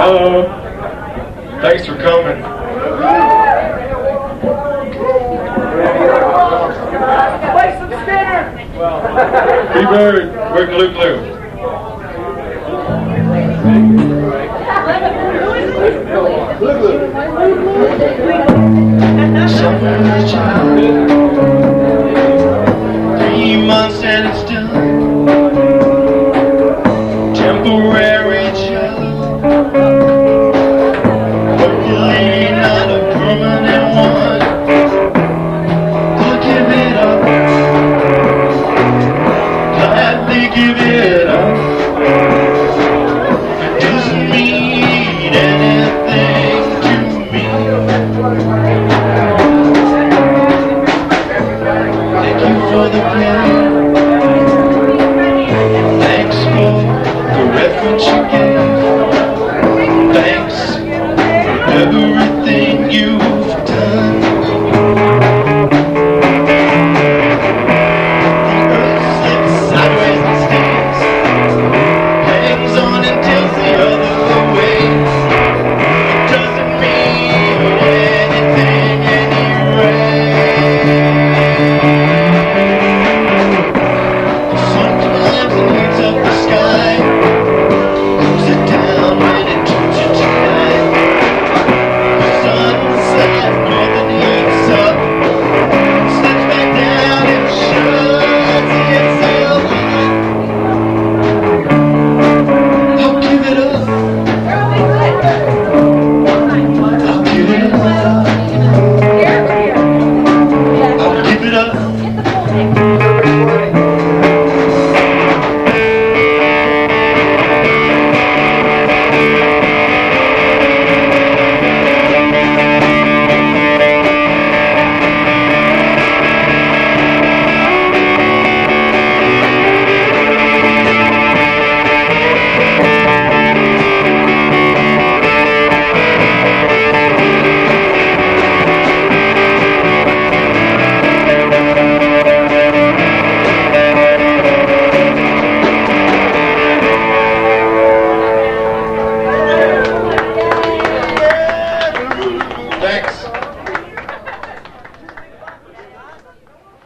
Thanks for coming. Play some Skinner! T-Bird, we're Glue Glue. Summer child, 3 months and it's done. Temporary child, but really not a permanent one. I'll give it up, gladly give it